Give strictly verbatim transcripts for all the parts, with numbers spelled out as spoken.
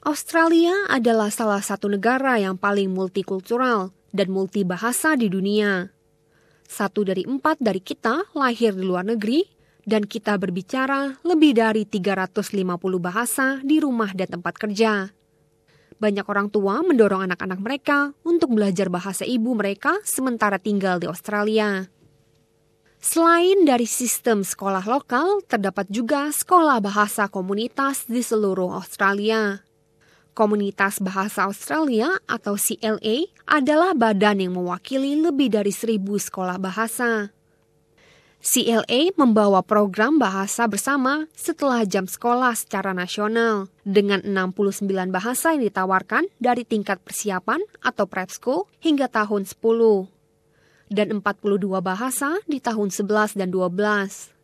Australia adalah salah satu negara yang paling multikultural dan multibahasa di dunia. Satu dari empat dari kita lahir di luar negeri, dan kita berbicara lebih dari tiga ratus lima puluh bahasa di rumah dan tempat kerja. Banyak orang tua mendorong anak-anak mereka untuk belajar bahasa ibu mereka sementara tinggal di Australia. Selain dari sistem sekolah lokal, terdapat juga sekolah bahasa komunitas di seluruh Australia. Komunitas Bahasa Australia atau C L A adalah badan yang mewakili lebih dari seribu sekolah bahasa. C L A membawa program bahasa bersama setelah jam sekolah secara nasional dengan enam puluh sembilan bahasa yang ditawarkan dari tingkat persiapan atau prep school hingga tahun sepuluh dan empat puluh dua bahasa di tahun sebelas dan dua belas.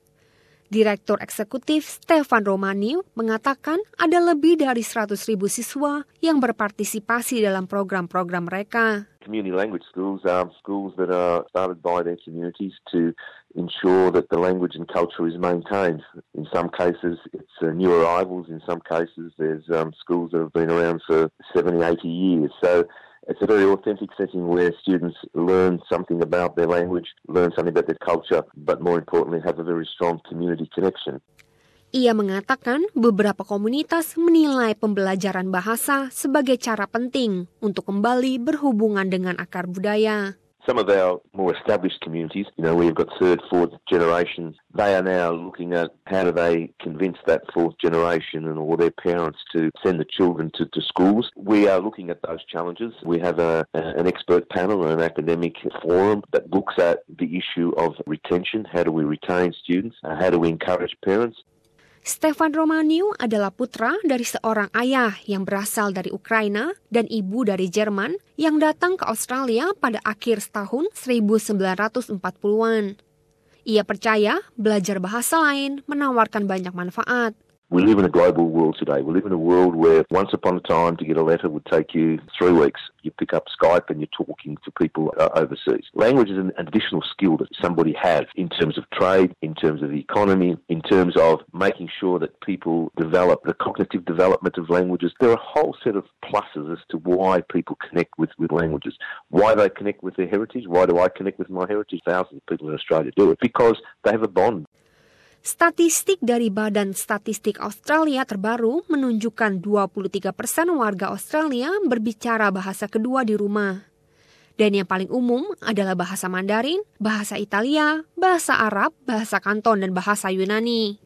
Direktur Eksekutif Stefan Romaniu mengatakan ada lebih dari seratus ribu siswa yang berpartisipasi dalam program-program mereka. Community language schools are schools that are started by their communities to ensure that the language and culture is maintained. In some cases, it's uh, new arrivals. In some cases, there's um, schools that have been around for seventy, eighty years. So it's a very authentic setting where students learn something about their language, learn something about their culture, but more importantly, have a very strong community connection. Ia mengatakan beberapa komunitas menilai pembelajaran bahasa sebagai cara penting untuk kembali berhubungan dengan akar budaya. Some of our more established communities, you know, we've got third, fourth generation, they are now looking at how do they convince that fourth generation and all their parents to send the children to, to schools. We are looking at those challenges. We have a, an expert panel and an academic forum that looks at the issue of retention. How do we retain students? Uh, how do we encourage parents? Stefan Romaniu adalah putra dari seorang ayah yang berasal dari Ukraina dan ibu dari Jerman yang datang ke Australia pada akhir tahun seribu sembilan ratus empat puluhan. Ia percaya belajar bahasa lain menawarkan banyak manfaat. We live in a global world today. We live in a world where once upon a time to get a letter would take you three weeks. You pick up Skype and you're talking to people uh, overseas. Language is an additional skill that somebody has in terms of trade, in terms of the economy, in terms of making sure that people develop the cognitive development of languages. There are a whole set of pluses as to why people connect with, with languages. Why they connect with their heritage. Why do I connect with my heritage? Thousands of people in Australia do it because they have a bond. Statistik dari Badan Statistik Australia terbaru menunjukkan dua puluh tiga persen warga Australia berbicara bahasa kedua di rumah. Dan yang paling umum adalah bahasa Mandarin, bahasa Italia, bahasa Arab, bahasa Kanton, dan bahasa Yunani.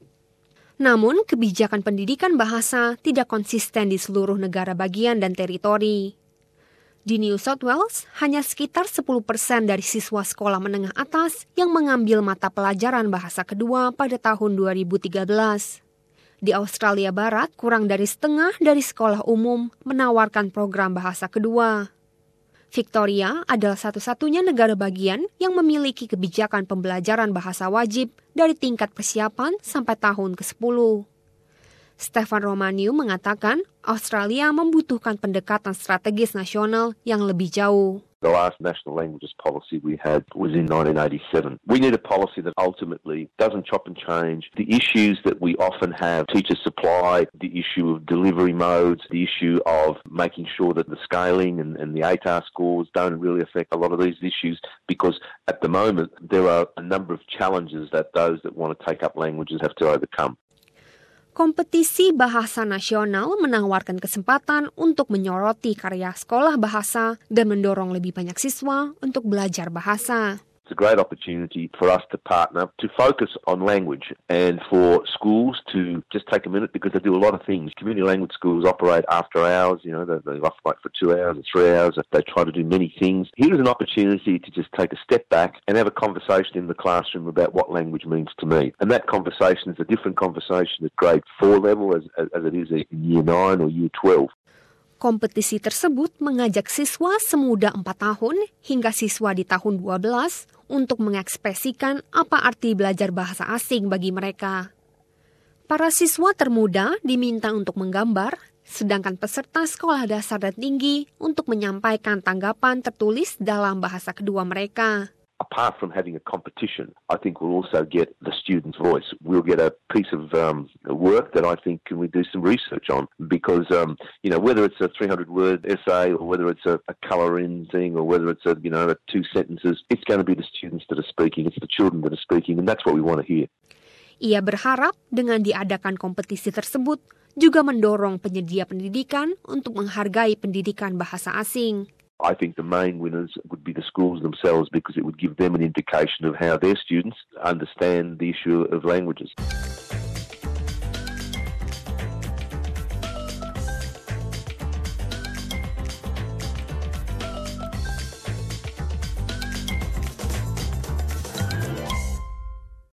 Namun, kebijakan pendidikan bahasa tidak konsisten di seluruh negara bagian dan teritori. Di New South Wales, hanya sekitar sepuluh persen dari siswa sekolah menengah atas yang mengambil mata pelajaran bahasa kedua pada tahun dua ribu tiga belas. Di Australia Barat, kurang dari setengah dari sekolah umum menawarkan program bahasa kedua. Victoria adalah satu-satunya negara bagian yang memiliki kebijakan pembelajaran bahasa wajib dari tingkat persiapan sampai tahun kesepuluh. Stefan Romaniu mengatakan Australia membutuhkan pendekatan strategis nasional yang lebih jauh. The last national languages policy we had was in nineteen eighty-seven. We need a policy that ultimately doesn't chop and change the issues that we often have, teacher supply, the issue of delivery modes, the issue of making sure that the scaling and, and the A T A R scores don't really affect a lot of these issues, because at the moment there are a number of challenges that those that want to take up languages have to overcome. Kompetisi bahasa nasional menawarkan kesempatan untuk menyoroti karya sekolah bahasa dan mendorong lebih banyak siswa untuk belajar bahasa. It's a great opportunity for us to partner, to focus on language, and for schools to just take a minute, because they do a lot of things. Community language schools operate after hours, you know, they, they operate for two hours or three hours. They try to do many things. Here's an opportunity to just take a step back and have a conversation in the classroom about what language means to me. And that conversation is a different conversation at grade four level as, as, as it is in year nine or year twelve. Kompetisi tersebut mengajak siswa semuda empat tahun hingga siswa di tahun dua belas untuk mengekspresikan apa arti belajar bahasa asing bagi mereka. Para siswa termuda diminta untuk menggambar, sedangkan peserta sekolah dasar dan tinggi untuk menyampaikan tanggapan tertulis dalam bahasa kedua mereka. apart from having a competition, I think we'll also get the student's voice. We'll get a piece of um, work that I think can we do some research on, because um, you know, whether it's a three hundred word essay or whether it's a, a colour-in thing or whether it's a, you know, a two sentences, it's going to be the students that are speaking, it's the children that are speaking, and that's what we want to hear. Ia berharap dengan diadakan kompetisi tersebut juga mendorong penyedia pendidikan untuk menghargai pendidikan bahasa asing. I think the main winners would be the schools themselves, because it would give them an indication of how their students understand the issue of languages.